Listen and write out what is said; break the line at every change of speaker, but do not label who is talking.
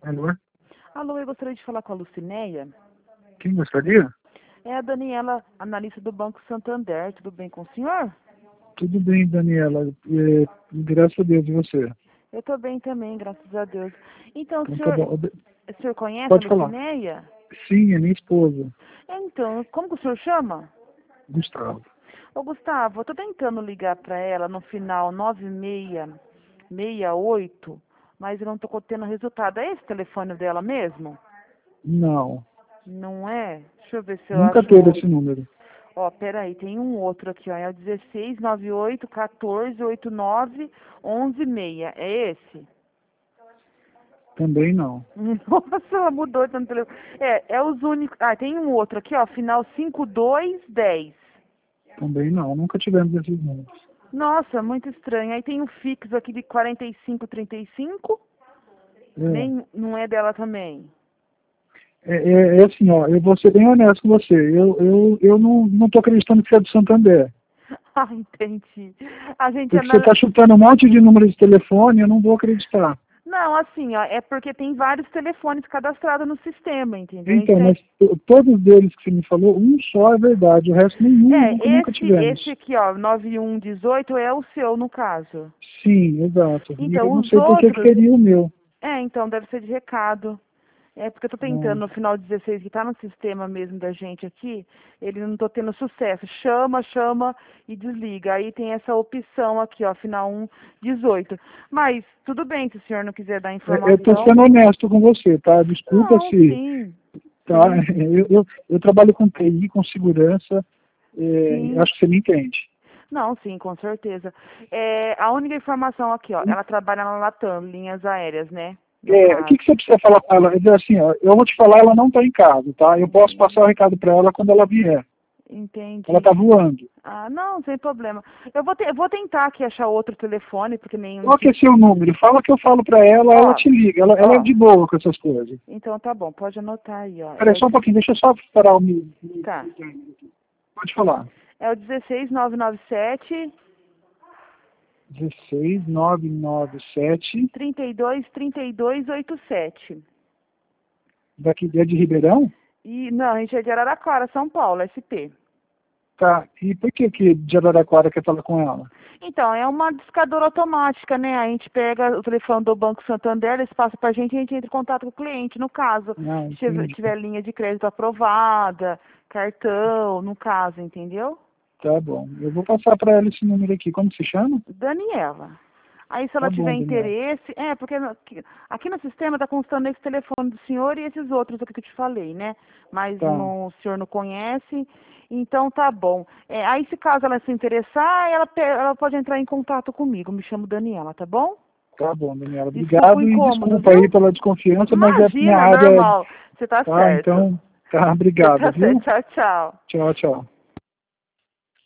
Alô?
Alô, eu gostaria de falar com a Lucinéia.
Quem gostaria?
É a Daniela, analista do Banco Santander. Tudo bem com o senhor?
Tudo bem, Daniela. Graças a Deus, e você?
Eu estou bem também, graças a Deus. Então,
Então tá bom.
o senhor conhece a
Pode falar.
Lucinéia?
Sim, é minha esposa,
Então, como que o senhor chama?
Gustavo.
Ô, Gustavo, eu estou tentando ligar para ela no final 9668, mas eu não estou tendo resultado. É esse telefone dela mesmo?
Não,
Não é? Deixa eu ver se eu
nunca
acho
teve
outro.
esse número.
Ó, peraí, tem um outro aqui, ó. É o 1698-1489-116. É esse?
Também não.
Nossa, ela mudou tanto telefone. É os únicos. Ah, tem um outro aqui, ó. Final 5210.
Também não. Nunca tivemos esses números.
Nossa, muito estranho. Aí tem um fixo aqui de 4535.
É,
Nem, não é dela também.
é assim, ó, eu vou ser bem honesto com você. Eu não tô acreditando que você é do Santander.
Ah, entendi. A gente
Porque você está chutando um monte de números de telefone, eu não vou acreditar.
Não, assim, ó, é porque tem vários telefones cadastrados no sistema, entendeu?
Então, mas todos deles que você me falou, um só é verdade, o resto nenhum, nunca tivemos.
Esse aqui, ó, 9118 é o seu, no caso.
Sim, exato. E eu
Então,
não
os
sei por que que
outros,
teria o meu.
então, deve ser de recado. É porque eu tô tentando
Hum.
no final 16, que tá no sistema mesmo da gente aqui, ele não tô tendo sucesso. Chama e desliga. Aí tem essa opção aqui, ó, final 18. Mas, tudo bem, se o senhor não quiser dar
Eu estou
informação.
sendo honesto com você, tá? Desculpa
Não,
se...
sim,
Tá?
sim,
Eu trabalho com TI, com segurança,
sim.
acho que você me entende.
Não, sim, com certeza. A única informação aqui, ó, ela trabalha na Latam, linhas aéreas, né? No
O que
caso.
que você precisa falar para ela? Dizer assim, ó, eu vou te falar, ela não está em casa, tá? Eu posso passar o recado para ela quando ela vier. Ela está
Entendi.
voando.
Ah, não, sem problema. Eu vou tentar aqui achar outro telefone, porque nenhum.
Qual que é seu número? Fala que eu falo para ela, ela
Ó,
te liga. Ela é
ó.
de boa com essas coisas.
Então tá bom, pode anotar aí, ó.
Peraí, só um pouquinho, deixa eu só parar o meu.
Tá.
Pode falar.
É o 16997
16997
323287.
daqui é de Ribeirão?
E não, a gente é de Araraquara, São Paulo, SP.
Tá. E por que de Araraquara quer falar com ela?
Então, é uma discadora automática, né? A gente pega o telefone do Banco Santander, eles passam pra gente e a gente entra em contato com o cliente, no caso.
Ah,
Se
entendi.
tiver linha de crédito aprovada, cartão, no caso, entendeu?
Tá bom. Eu vou passar para ela esse número aqui. Como se chama?
Daniela. Aí, se
Tá
ela
bom,
tiver
Daniela.
interesse, porque aqui no sistema está constando esse telefone do senhor e esses outros aqui que eu te falei, né? Mas
Tá.
o senhor não conhece, então tá bom. Aí, se caso ela se interessar, ela pode entrar em contato comigo. Me chamo Daniela, tá bom?
Tá bom, Daniela.
Desculpa o
Obrigado e
incômodo,
desculpa aí
viu?
pela desconfiança, mas é minha
Imagina,
área.
normal. Você tá
Tá,
certo.
então, tá,
Você
obrigado,
tá certo.
viu?
Tchau, tchau.
Tchau, tchau.